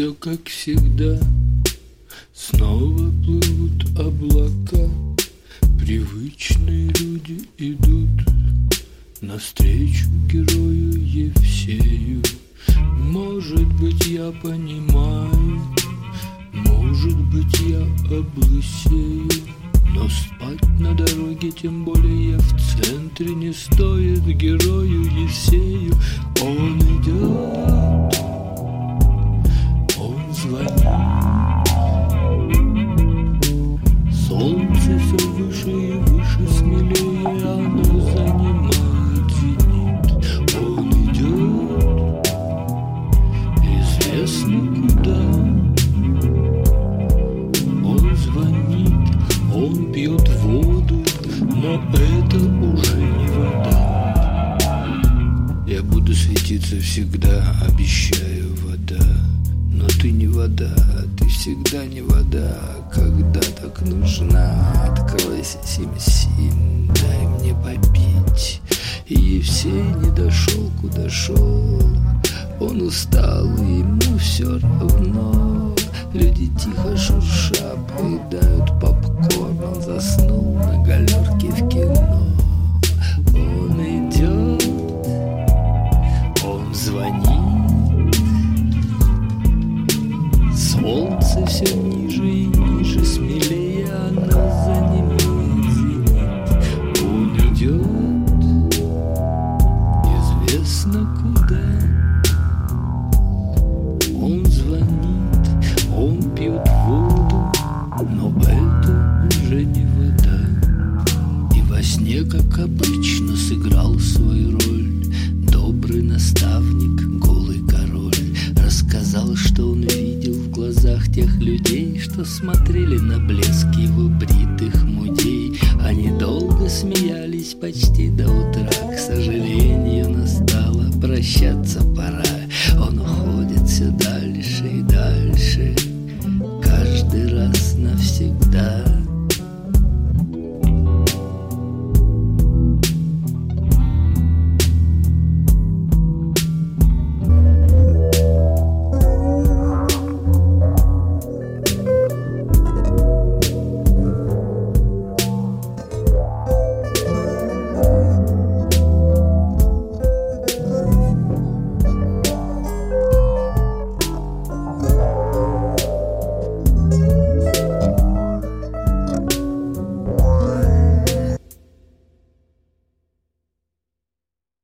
все как всегда. Снова плывут облака, привычные люди идут навстречу герою Евсею. Может быть, я понимаю, может быть, я облысею, но спать на дороге, тем более в центре, не стоит герою Евсею. Он идет, он звонит, солнце все выше и выше, смелее оно занимает зенит. Он идет, известно куда. Он звонит, он пьет воду, но это уже не вода. Я буду светиться всегда, обещаю, вода. Но ты не вода, ты всегда не вода. Когда так нужна, откройся, сим-сим, дай мне попить. И Евсей не дошел, куда шел. Он устал, и ему все равно. Люди тихо шурша поедают попкорн. Он заснул на галерке в кино. Он идет, он звонит, солнце все ниже и ниже, смелее оно занимает зенит. Он идет, известно куда. Он звонит, он пьет воду, но это уже не вода. И во сне, как обычно, сыграл свою роль добрый наставник, голый король. Рассказал, что он видел в глазах тех людей, что смотрели на блеск его бритых мудей. Они долго смеялись почти до утра. К сожалению, настало прощаться